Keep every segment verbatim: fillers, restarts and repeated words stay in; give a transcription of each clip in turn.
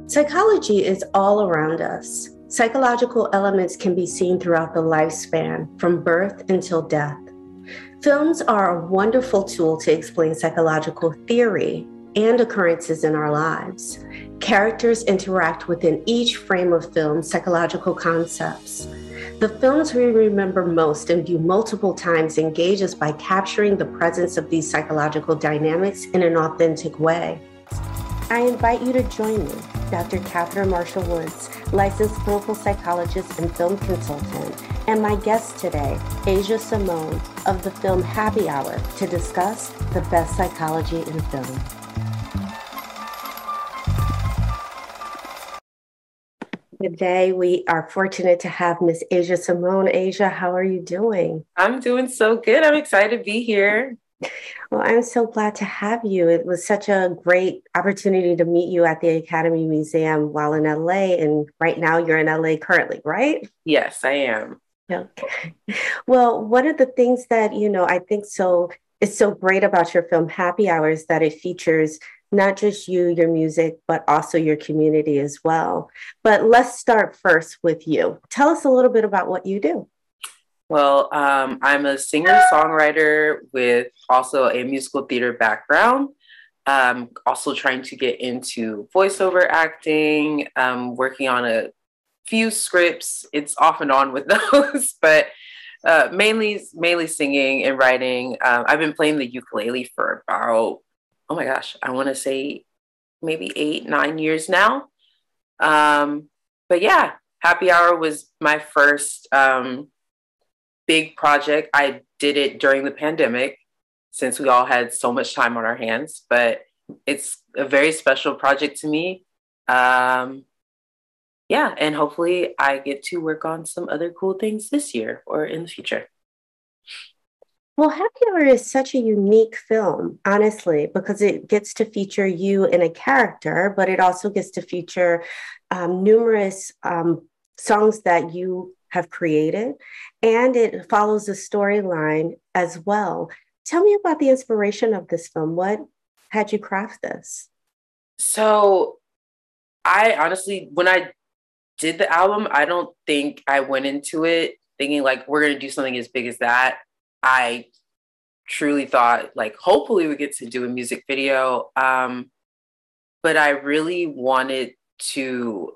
Psychology is all around us. Psychological elements can be seen throughout the lifespan, from birth until death. Films are a wonderful tool to explain psychological theory and occurrences in our lives. Characters interact within each frame of film psychological concepts. The films we remember most and view multiple times engage us by capturing the presence of these psychological dynamics in an authentic way. I invite you to join me, Doctor Catherine Marshall Woods, licensed clinical psychologist and film consultant, and my guest today, Asia Simone of the film Happy Hour, to discuss the best psychology in film. Today, we are fortunate to have Miss Asia Simone. Asia, how are you doing? I'm doing so good. I'm excited to be here. Well, I'm so glad to have you. It was such a great opportunity to meet you at the Academy Museum while in L A. And right now you're in L A currently, right? Yes, I am. Okay. Well, one of the things that, you know, I think so is so great about your film Happy Hour is that it features not just you, your music, but also your community as well. But let's start first with you. Tell us a little bit about what you do. Well, um, I'm a singer-songwriter with also a musical theater background. Um, also trying to get into voiceover acting, um, working on a few scripts. It's off and on with those, but uh, mainly, mainly singing and writing. Um, I've been playing the ukulele for about, oh my gosh, I want to say maybe eight, nine years now. Um, but yeah, Happy Hour was my first um, big project. I did it during the pandemic since we all had so much time on our hands, but it's a very special project to me. Um, yeah, and hopefully I get to work on some other cool things this year or in the future. Well, Happy Hour is such a unique film, honestly, because it gets to feature you in a character, but it also gets to feature um, numerous um, songs that you have created, and it follows a storyline as well. Tell me about the inspiration of this film. What had you craft this? So I honestly, when I did the album, I don't think I went into it thinking like, we're going to do something as big as that. I truly thought like, hopefully we get to do a music video. Um, but I really wanted to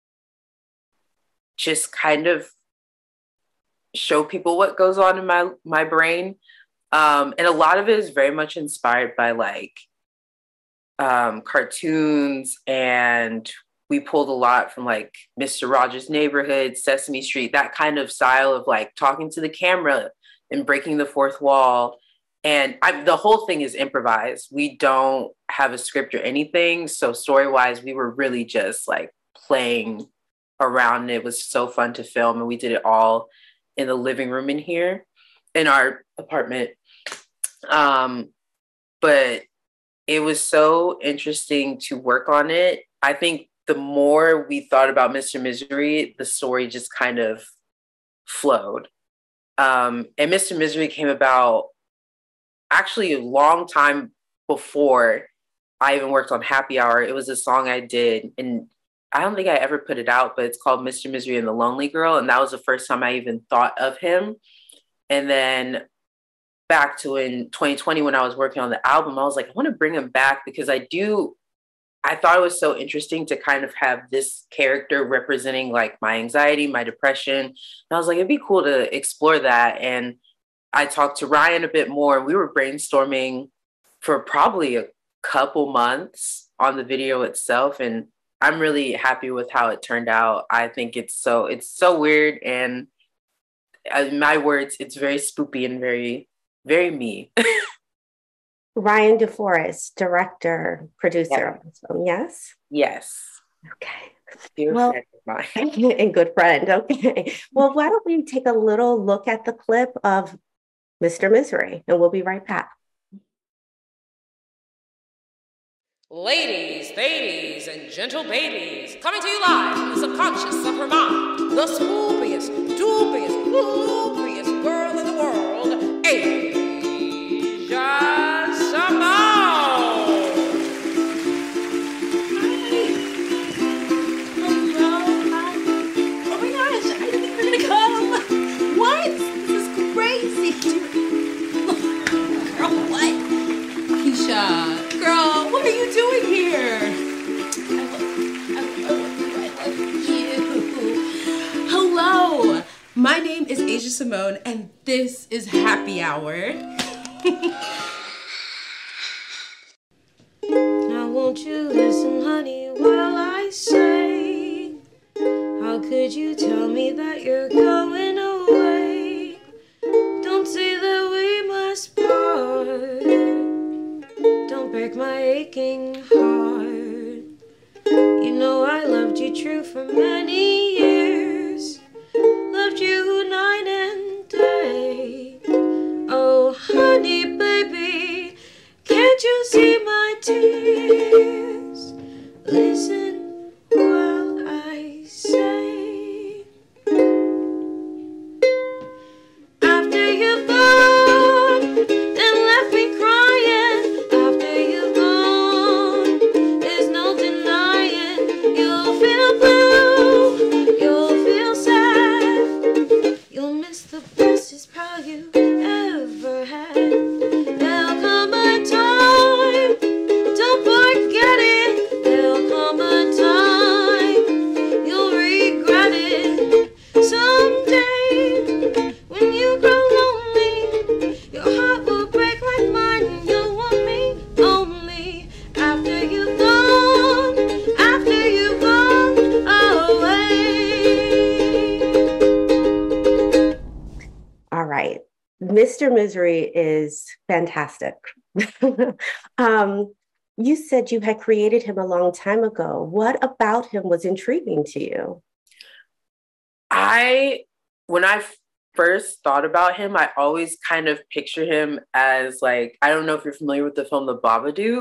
just kind of show people what goes on in my my brain. Um, and a lot of it is very much inspired by like um, cartoons, and we pulled a lot from like Mister Rogers' Neighborhood, Sesame Street, that kind of style of like talking to the camera and breaking the fourth wall. And I, the whole thing is improvised. We don't have a script or anything. So story-wise, we were really just like playing around, and it was so fun to film, and we did it all in the living room in here, in our apartment. Um, but it was so interesting to work on it. I think the more we thought about Mister Misery, the story just kind of flowed. Um, and Mister Misery came about actually a long time before I even worked on Happy Hour. It was a song I did, and I don't think I ever put it out, but it's called Mister Misery and the Lonely Girl. And that was the first time I even thought of him. And then back to in twenty twenty, when I was working on the album, I was like, I want to bring him back because I do, I thought it was so interesting to kind of have this character representing like my anxiety, my depression. And I was like, it'd be cool to explore that. And I talked to Ryan a bit more, and we were brainstorming for probably a couple months on the video itself. And I'm really happy with how it turned out. I think it's so, it's so weird. And in my words, it's very spoopy and very, very me. Ryan DeForest, director, producer Yeah. of this film, yes? Yes. Okay. Dear Well, friend of mine. and good friend, okay. Well, why don't we take a little look at the clip of Mister Misery, and we'll be right back. Ladies, ladies, and gentle babies, coming to you live from the subconscious of her mind, the spookiest, doobiest, loopiest girl in the world, Asia Simone. Simone, and this is Happy Hour. Now won't you listen, honey, while I say, how could you tell me that you're going away? Don't say that we must part. Don't break my aching heart. You know I loved you true for many years. Loved you night and day. Oh, honey, baby, can't you see my tears? Listen while I say, after you've gone and left me crying, after you've gone, there's no denying you'll feel blue, you'll feel sad, you'll miss the bestest pal you ever had. There'll come a time, don't forget it, there'll come a time, you'll regret it someday. When you grow lonely, your heart will break like mine, and you'll want me only after you've gone, after you've gone away. All right. Mister Misery is fantastic. um, you said you had created him a long time ago. What about him was intriguing to you? I, when I first thought about him, I always kind of picture him as like, I don't know if you're familiar with the film The Babadook.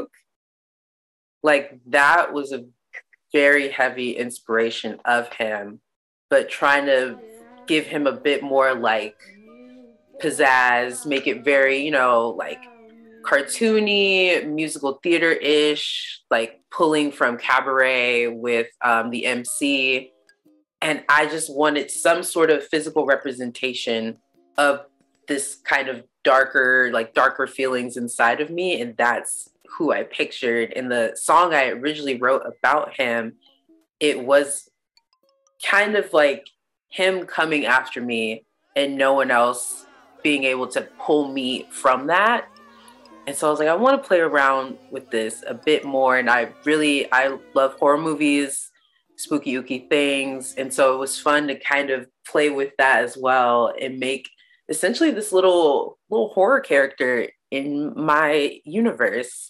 Like that was a very heavy inspiration of him, but trying to give him a bit more like pizzazz, make it very, you know, like cartoony, musical theater-ish, like pulling from Cabaret with um, the M C. And I just wanted some sort of physical representation of this kind of darker, like darker feelings inside of me. And that's who I pictured. In the song I originally wrote about him, it was kind of like him coming after me and no one else being able to pull me from that. And so I was like, I want to play around with this a bit more. And I really, I love horror movies, spooky, ooky things. And so it was fun to kind of play with that as well and make essentially this little, little horror character in my universe.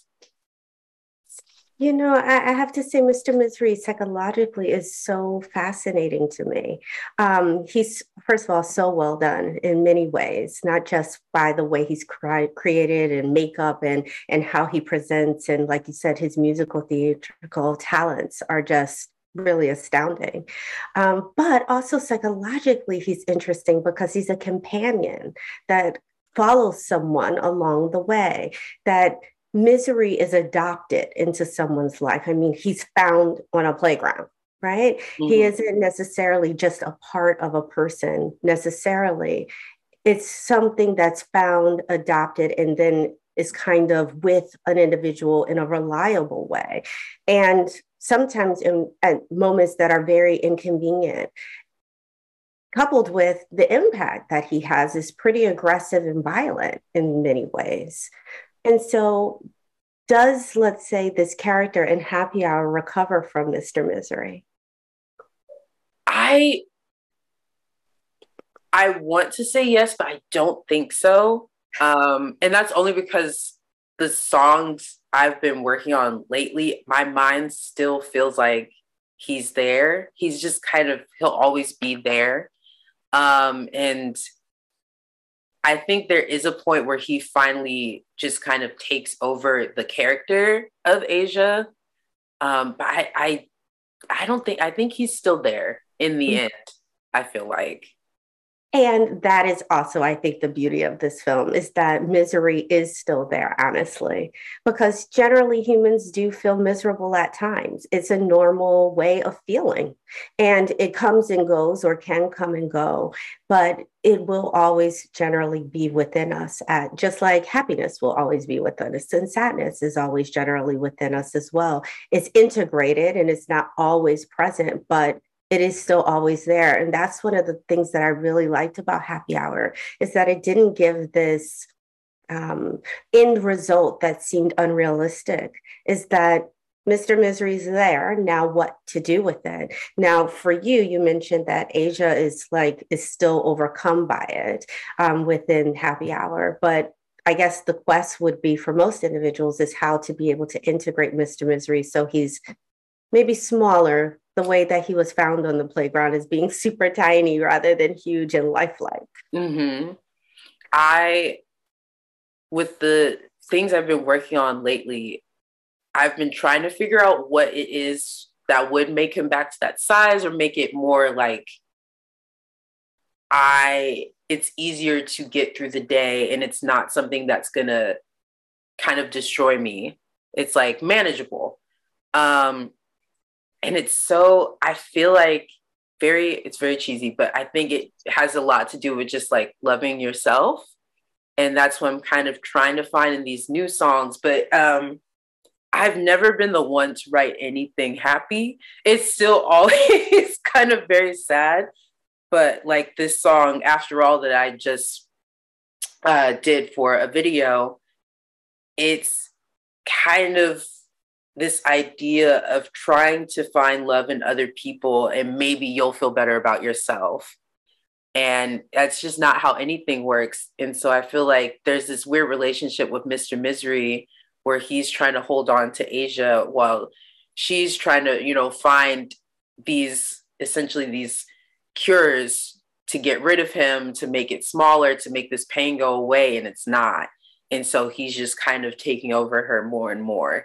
You know, I, I have to say, Mister Misery psychologically is so fascinating to me. Um, he's, first of all, so well done in many ways, not just by the way he's cre- created and makeup and, and how he presents. And like you said, his musical theatrical talents are just really astounding. Um, but also psychologically, he's interesting because he's a companion that follows someone along the way, that misery is adopted into someone's life. I mean, he's found on a playground, right? Mm-hmm. He isn't necessarily just a part of a person necessarily. It's something that's found, adopted, and then is kind of with an individual in a reliable way. And sometimes in at moments that are very inconvenient, coupled with the impact that he has is pretty aggressive and violent in many ways. And so does, let's say, this character in Happy Hour recover from Mister Misery? I I want to say yes, but I don't think so. Um, and that's only because the songs I've been working on lately, my mind still feels like he's there. He's just kind of, he'll always be there. Um, and I think there is a point where he finally just kind of takes over the character of Asia. Um, but I, I, I don't think, I think he's still there in the end, I feel like. And that is also, I think, the beauty of this film is that misery is still there, honestly, because generally humans do feel miserable at times. It's a normal way of feeling, and it comes and goes or can come and go, but it will always generally be within us, at, just like happiness will always be within us, and sadness is always generally within us as well. It's integrated and it's not always present, but it is still always there. And that's one of the things that I really liked about Happy Hour, is that it didn't give this um, end result that seemed unrealistic, is that Mister Misery's there. Now what to do with it? Now for you, you mentioned that Asia is like, is still overcome by it um, within Happy Hour. But I guess the quest would be for most individuals is how to be able to integrate Mister Misery so he's maybe smaller, the way that he was found on the playground as being super tiny rather than huge and lifelike. Mm-hmm. I, with the things I've been working on lately, I've been trying to figure out what it is that would make him back to that size or make it more like I, it's easier to get through the day and it's not something that's going to kind of destroy me. It's like manageable. Um, and it's so, I feel like very, it's very cheesy, but I think it has a lot to do with just like loving yourself. And that's what I'm kind of trying to find in these new songs. But um, I've never been the one to write anything happy. It's still always kind of very sad. But like this song, After All, that I just uh, did for a video, it's kind of this idea of trying to find love in other people and maybe you'll feel better about yourself. And that's just not how anything works. And so I feel like there's this weird relationship with Mister Misery where he's trying to hold on to Asia while she's trying to, you know, find these, essentially these cures to get rid of him, to make it smaller, to make this pain go away, and it's not. And so he's just kind of taking over her more and more.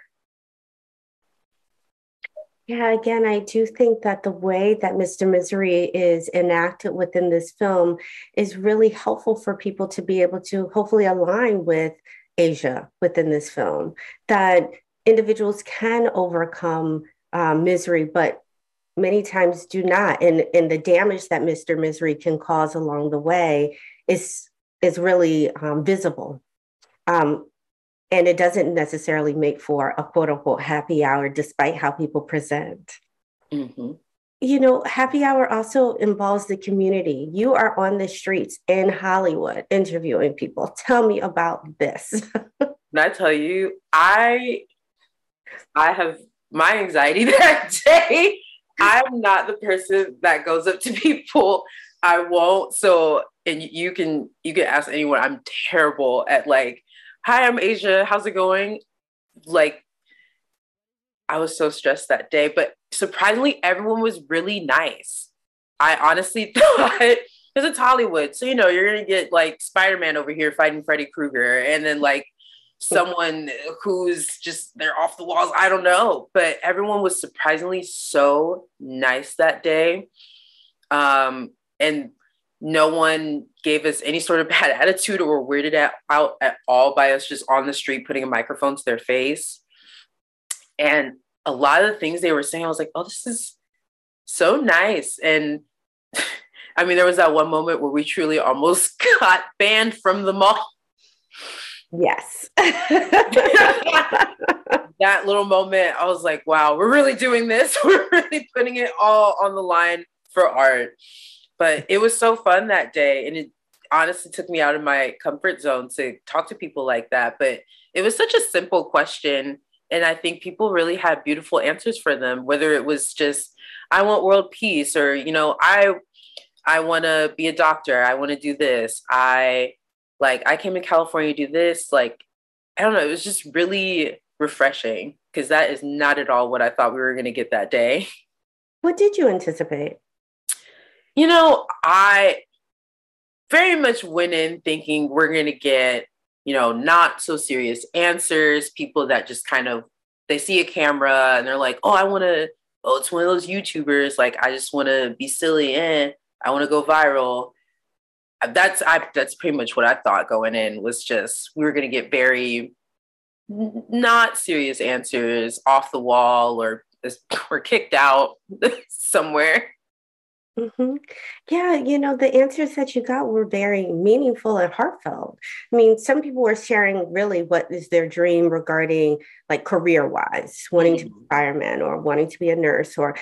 Yeah, again, I do think that the way that Mister Misery is enacted within this film is really helpful for people to be able to hopefully align with Asia within this film, that individuals can overcome um, misery, but many times do not. And, and the damage that Mister Misery can cause along the way is, is really um, visible. Um, And it doesn't necessarily make for a quote unquote happy hour, despite how people present. Mm-hmm. You know, Happy Hour also involves the community. You are on the streets in Hollywood interviewing people. Tell me about this. And I tell you, I, I have my anxiety that day. I'm not the person that goes up to people. I won't. So, and you can, you can ask anyone. I'm terrible at like, hi, I'm Asia. How's it going? Like, I was so stressed that day, but surprisingly, everyone was really nice. I honestly thought, because it's Hollywood, so, you know, you're going to get like Spider-Man over here fighting Freddy Krueger, and then like someone who's just, they're off the walls. I don't know, but everyone was surprisingly so nice that day. Um, and no one gave us any sort of bad attitude or were weirded out at all by us just on the street putting a microphone to their face. And a lot of the things they were saying, I was like, oh, this is so nice. And I mean, there was that one moment where we truly almost got banned from the mall. Yes. That little moment, I was like, wow, we're really doing this. We're really putting it all on the line for art. But it was so fun that day. And it honestly took me out of my comfort zone to talk to people like that. But it was such a simple question. And I think people really had beautiful answers for them, whether it was just, I want world peace, or, you know, I, I want to be a doctor. I want to do this. I like, I came to California to do this. Like, I don't know. It was just really refreshing because that is not at all what I thought we were going to get that day. What did you anticipate? You know, I very much went in thinking we're going to get, you know, not so serious answers, people that just kind of, they see a camera and they're like, oh, I want to, oh, it's one of those YouTubers. Like, I just want to be silly and I want to go viral. That's, I, that's pretty much what I thought going in, was just, we were going to get very not serious answers, off the wall, or we're kicked out somewhere. Mm-hmm. Yeah, you know, the answers that you got were very meaningful and heartfelt. I mean, some people were sharing really what is their dream regarding like career-wise, wanting to be a fireman or wanting to be a nurse, or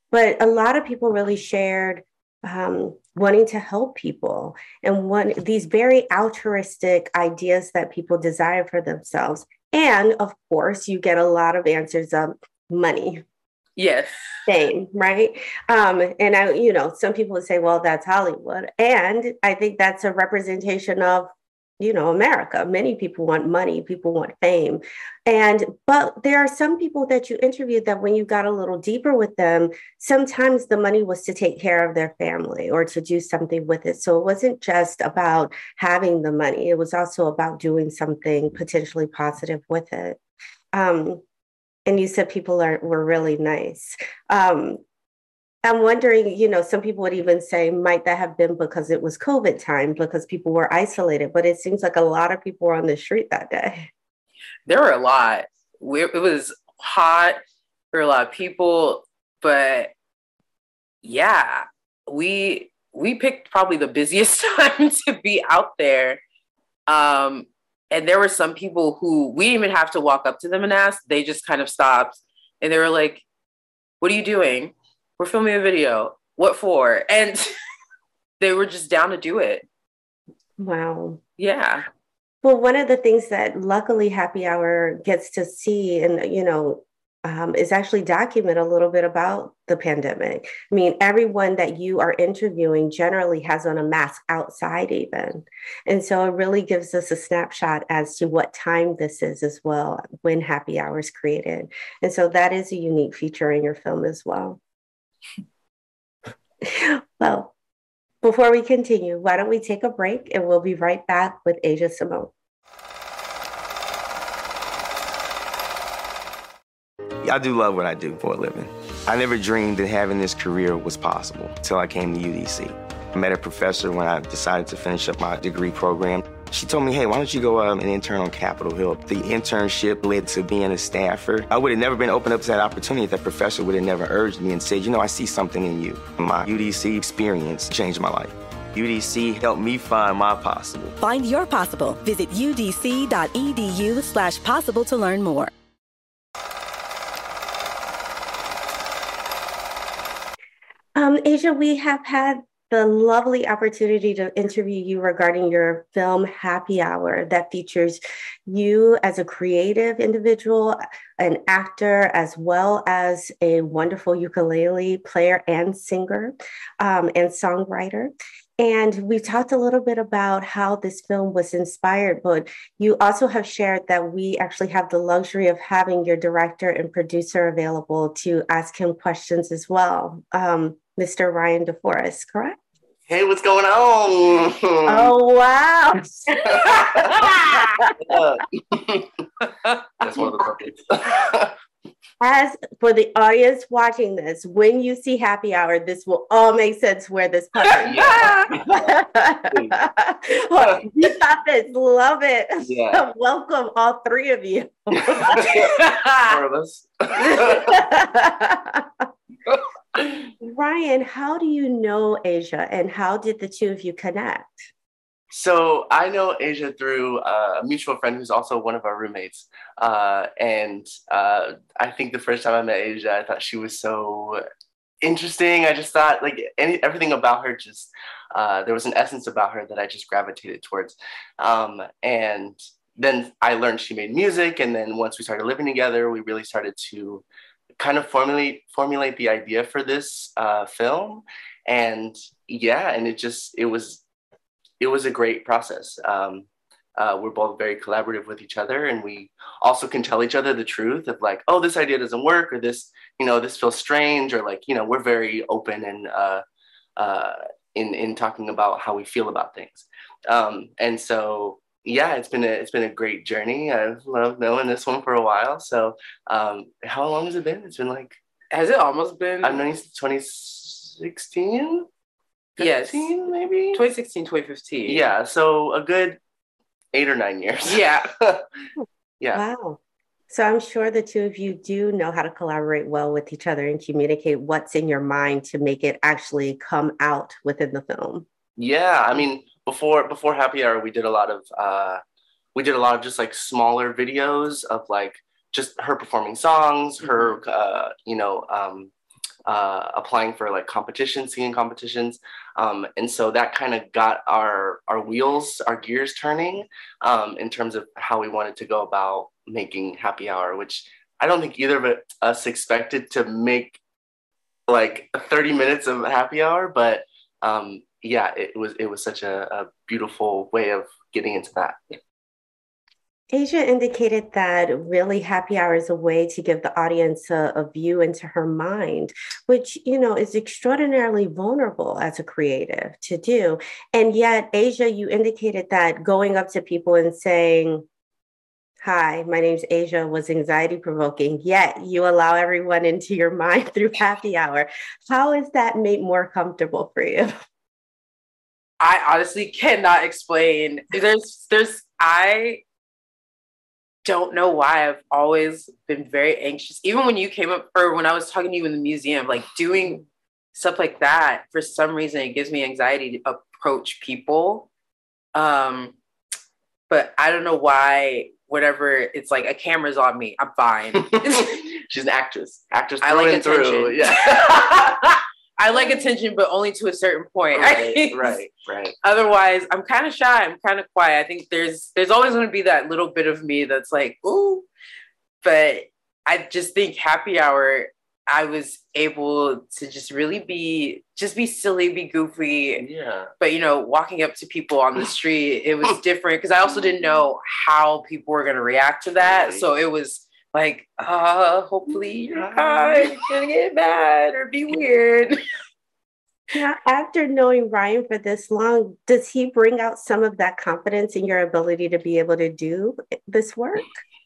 but a lot of people really shared um, wanting to help people and one these very altruistic ideas that people desire for themselves. And of course, you get a lot of answers of money. Yes. Fame, right? Um, and I, you know, some people would say, well, that's Hollywood. And I think that's a representation of, you know, America. Many people want money, people want fame. And, but there are some people that you interviewed that when you got a little deeper with them, sometimes the money was to take care of their family or to do something with it. So it wasn't just about having the money, it was also about doing something potentially positive with it. Um, and you said people are were really nice. Um, I'm wondering, you know, some people would even say, might that have been because it was COVID time, because people were isolated? But it seems like a lot of people were on the street that day. There were a lot. We, it was hot. There were a lot of people, but yeah, we we picked probably the busiest time to be out there. Um, and there were some people who we didn't even have to walk up to them and ask. They just kind of stopped and they were like, "What are you doing?" "We're filming a video." "What for?" And they were just down to do it. Wow. Yeah. Well, one of the things that luckily Happy Hour gets to see and, you know, um, is actually document a little bit about the pandemic. I mean, everyone that you are interviewing generally has on a mask outside even. And so it really gives us a snapshot as to what time this is as well, when Happy Hour is created. And so that is a unique feature in your film as well. Well, before we continue, why don't we take a break and we'll be right back with Asia Simone. I do love what I do for a living. I never dreamed that having this career was possible until I came to U D C. I met a professor when I decided to finish up my degree program. She told me, hey, why don't you go um, and intern on Capitol Hill? The internship led to being a staffer. I would have never been opened up to that opportunity if that professor would have never urged me and said, you know, I see something in you. My U D C experience changed my life. U D C helped me find my possible. Find your possible. Visit udc.edu slash possible to learn more. Um, Asia, we have had the lovely opportunity to interview you regarding your film Happy Hour that features you as a creative individual, an actor, as well as a wonderful ukulele player and singer um, and songwriter. And we talked a little bit about how this film was inspired, but you also have shared that we actually have the luxury of having your director and producer available to ask him questions as well. Um, Mister Ryan DeForest, correct? Hey, what's going on? Oh, wow. That's one of the purposes. As for the audience watching this, when you see Happy Hour, this will all make sense where this comes from. Well, you got this. Love it. Yeah. Welcome, all three of you. Four of us. Ryan, how do you know Asia and how did the two of you connect? So I know Asia through uh, a mutual friend who's also one of our roommates. Uh, and uh, I think the first time I met Asia, I thought she was so interesting. I just thought like any, everything about her just, uh, there was an essence about her that I just gravitated towards. Um, and then I learned she made music. And then once we started living together, we really started to kind of formulate formulate the idea for this uh, film. And yeah, and it just, it was, it was a great process. Um, uh, we're both very collaborative with each other, and we also can tell each other the truth of like, oh, this idea doesn't work, or this, you know, this feels strange, or like, you know, we're very open and uh, uh, in in talking about how we feel about things. Um, and so, yeah, it's been a it's been a great journey. I've loved knowing this one for a while. So, um, how long has it been? It's been like, has it almost been? I've known you since twenty sixteen. Yes, maybe twenty sixteen, twenty fifteen. Yeah, so a good eight or nine years. Yeah. Yeah. Wow. So I'm sure the two of you do know how to collaborate well with each other and communicate what's in your mind to make it actually come out within the film. Yeah, I mean, before before Happy Hour, we did a lot of uh, we did a lot of just like smaller videos of like just her performing songs, her uh, you know. Um, uh, applying for like competitions, singing competitions. Um, and so that kind of got our, our wheels, our gears turning um, in terms of how we wanted to go about making Happy Hour, which I don't think either of it, us expected to make like thirty minutes of Happy Hour, but um, yeah, it was, it was such a, a beautiful way of getting into that. Asia indicated that really Happy Hour is a way to give the audience a, a view into her mind, which, you know, is extraordinarily vulnerable as a creative to do. And yet, Asia, you indicated that going up to people and saying, "Hi, my name's Asia," was anxiety provoking, yet you allow everyone into your mind through Happy Hour. How is that made more comfortable for you? I honestly cannot explain. There's, there's, I, don't know why I've always been very anxious. Even when you came up, or when I was talking to you in the museum, like doing stuff like that, for some reason, it gives me anxiety to approach people. Um, but I don't know why, whatever, it's like a camera's on me, I'm fine. She's an actress. Actress I through like and attention. through. Yeah. I like attention, but only to a certain point. Right, right, right. Otherwise, I'm kind of shy. I'm kind of quiet. I think there's there's always going to be that little bit of me that's like, ooh. But I just think Happy Hour, I was able to just really be, just be silly, be goofy. Yeah. But, you know, walking up to people on the street, it was different because I also didn't know how people were going to react to that. Right. So it was like, uh, hopefully you're not gonna get mad or be weird. Now, after knowing Ryan for this long, does he bring out some of that confidence in your ability to be able to do this work?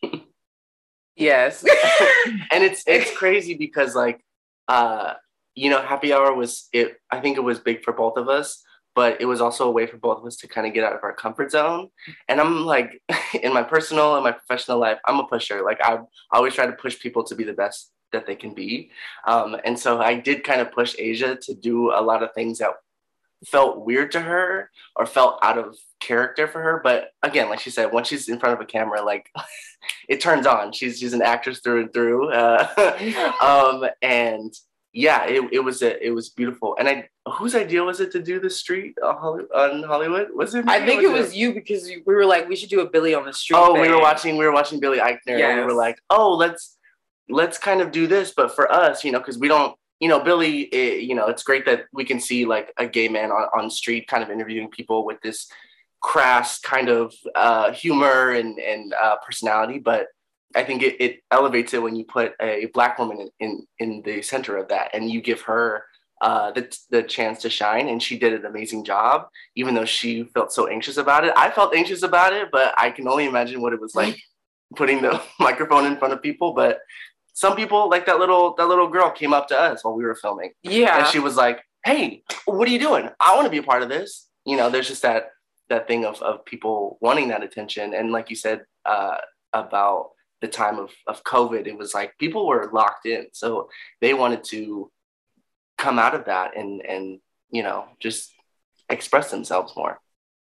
Yes. And it's it's crazy because like uh you know, Happy Hour was it I think it was big for both of us, but it was also a way for both of us to kind of get out of our comfort zone. And I'm like, in my personal and my professional life, I'm a pusher. Like I always try to push people to be the best that they can be. Um, and so I did kind of push Asia to do a lot of things that felt weird to her or felt out of character for her. But again, like she said, once she's in front of a camera, like it turns on. She's she's an actress through and through. Uh, um, and yeah, it, it was a, it was beautiful. And I, whose idea was it to do the street on Hollywood? Was it me? I think was it was it? you because we were like, we should do a Billy on the Street. Oh, thing. we were watching, we were watching Billy Eichner, yes. And we were like, oh, let's let's kind of do this, but for us, you know, because we don't, you know, Billy, it, you know, it's great that we can see like a gay man on on street, kind of interviewing people with this crass kind of uh, humor and and uh, personality, but I think it, it elevates it when you put a Black woman in, in, in the center of that and you give her uh, the, the chance to shine. And she did an amazing job, even though she felt so anxious about it. I felt anxious about it, but I can only imagine what it was like putting the microphone in front of people. But some people, like that little that little girl came up to us while we were filming. Yeah. And she was like, hey, what are you doing? I want to be a part of this. You know, there's just that that thing of, of people wanting that attention. And like you said uh, about the time of, of COVID, it was like people were locked in. So they wanted to come out of that and, and, you know, just express themselves more.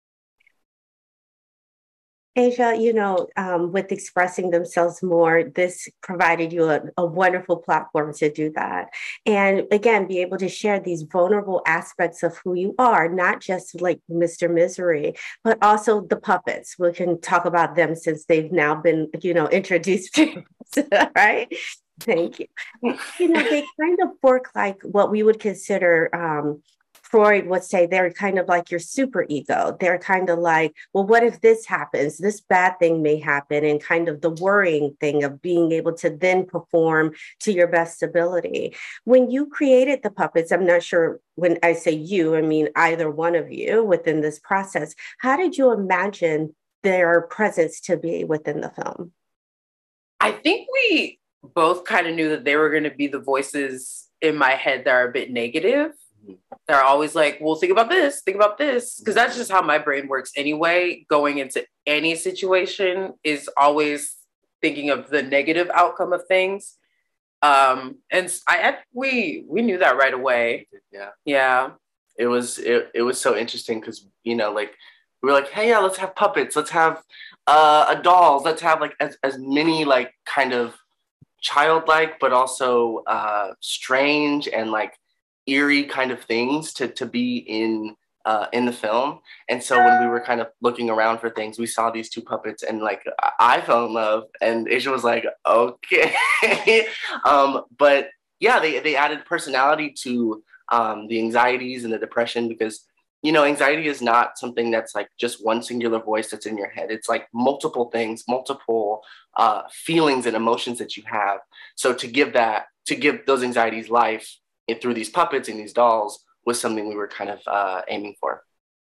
Asia, you know, um, with expressing themselves more, this provided you a, a wonderful platform to do that. And again, be able to share these vulnerable aspects of who you are, not just like Mister Misery, but also the puppets. We can talk about them since they've now been, you know, introduced to us, right? Thank you. You know, they kind of work like what we would consider um, Freud would say they're kind of like your super ego. They're kind of like, well, what if this happens? This bad thing may happen, and kind of the worrying thing of being able to then perform to your best ability. When you created the puppets, I'm not sure when I say you, I mean either one of you within this process, how did you imagine their presence to be within the film? I think we both kind of knew that they were going to be the voices in my head that are a bit negative. They're always like, well, think about this, think about this. Because that's just how my brain works anyway. Going into any situation is always thinking of the negative outcome of things. Um, and I, we, we knew that right away. Yeah. Yeah. It was, it, it was so interesting because, you know, like, we were like, hey, yeah, let's have puppets. Let's have uh, a dolls. Let's have like as, as many like kind of childlike, but also uh, strange and like eerie kind of things to to be in uh, in the film. And so when we were kind of looking around for things, we saw these two puppets, and like I fell in love, and Asia was like, okay. um, but yeah, they they added personality to um, the anxieties and the depression, because you know, anxiety is not something that's like just one singular voice that's in your head. It's like multiple things, multiple uh, feelings and emotions that you have. So to give that, to give those anxieties life it, through these puppets and these dolls was something we were kind of uh, aiming for.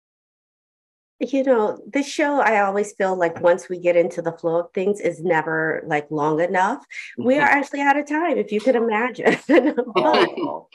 You know, this show, I always feel like once we get into the flow of things is never like long enough. We are actually out of time, if you could imagine. but,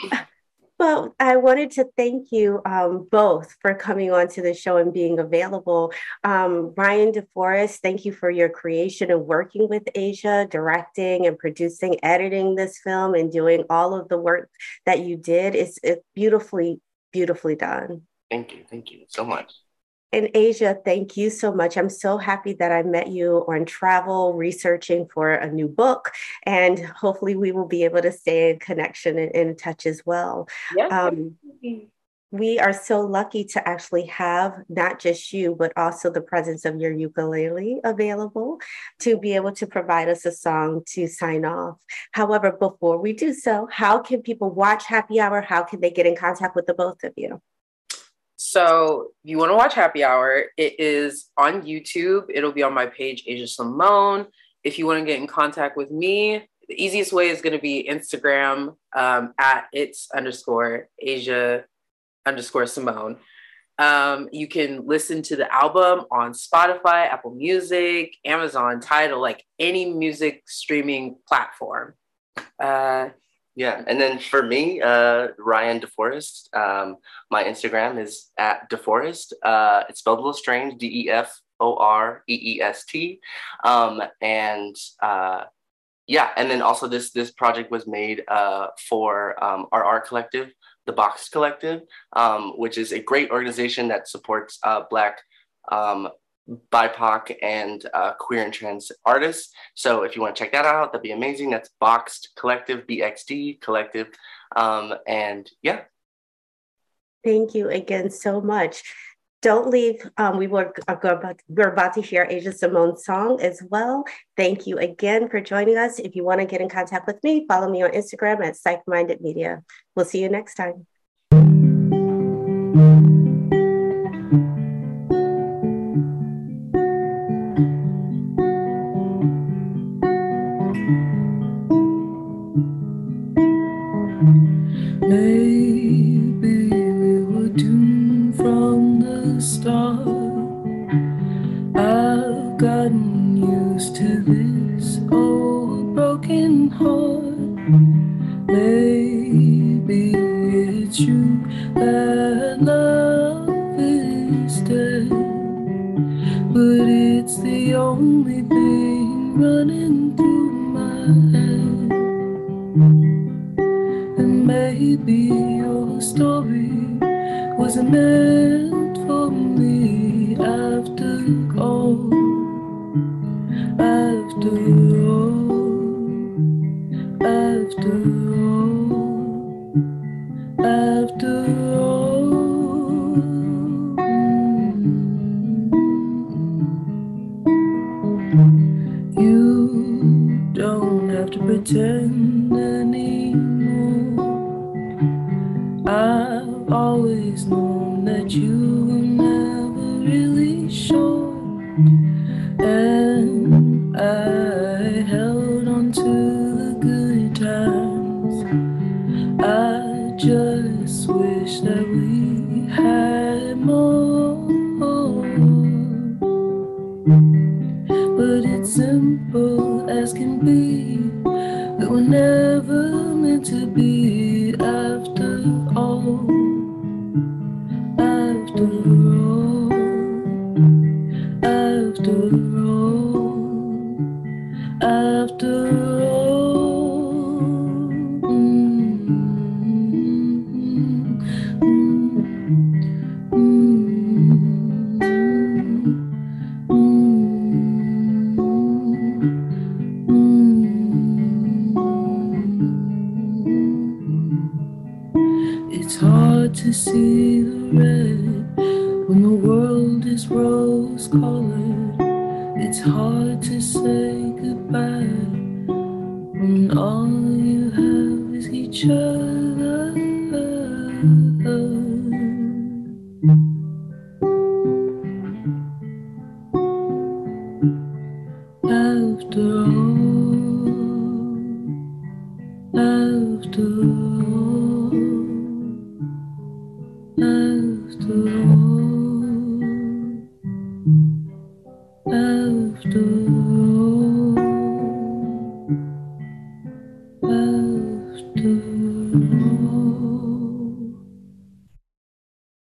but I wanted to thank you um, both for coming on to the show and being available. Um, Ryan DeForest, thank you for your creation and working with Asia, directing and producing, editing this film, and doing all of the work that you did. It's, it's beautifully, beautifully done. Thank you. Thank you so much. And Asia, thank you so much. I'm so happy that I met you on travel, researching for a new book, and hopefully we will be able to stay in connection and in touch as well. Yes. Um, we are so lucky to actually have not just you, but also the presence of your ukulele available to be able to provide us a song to sign off. However, before we do so, how can people watch Happy Hour? How can they get in contact with the both of you? So if you want to watch Happy Hour, it is on YouTube. It'll be on my page, Asia Simone. If you want to get in contact with me, the easiest way is going to be Instagram um, at it's underscore Asia underscore Simone. Um, you can listen to the album on Spotify, Apple Music, Amazon, Tidal, like any music streaming platform. Uh, Yeah, and then for me, uh, Ryan DeForest, um, my Instagram is at DeForest. Uh, it's spelled a little strange, D E F O R E E S T. Um, and uh, yeah, and then also this this project was made uh, for um, our art collective, the Box Collective, um, which is a great organization that supports uh, Black um, B I P O C and uh, queer and trans artists. So if you want to check that out, that'd be amazing. That's Boxed Collective, B X D Collective. Um, and yeah. Thank you again so much. Don't leave. Um, we were about, we're about to hear Asia Simone's song as well. Thank you again for joining us. If you want to get in contact with me, follow me on Instagram at Psych Minded Media. We'll see you next time. Maybe we were doomed from the start. I've gotten used to this old broken heart. Maybe it's true that love is dead, but it's the only thing running through my head. And maybe your story wasn't meant for me after all. After all, after all, after all. You don't have to pretend anymore. I've always known that you were never really sure, and I held on to the good times. I just wish that we had more, but it's simple as can be that we're never meant to be after all, after all, after all, after all. Mm-hmm. Mm-hmm. Mm-hmm. Mm-hmm. It's hard to see the red when the world is rose colored. It's hard to say goodbye when all you have is each other.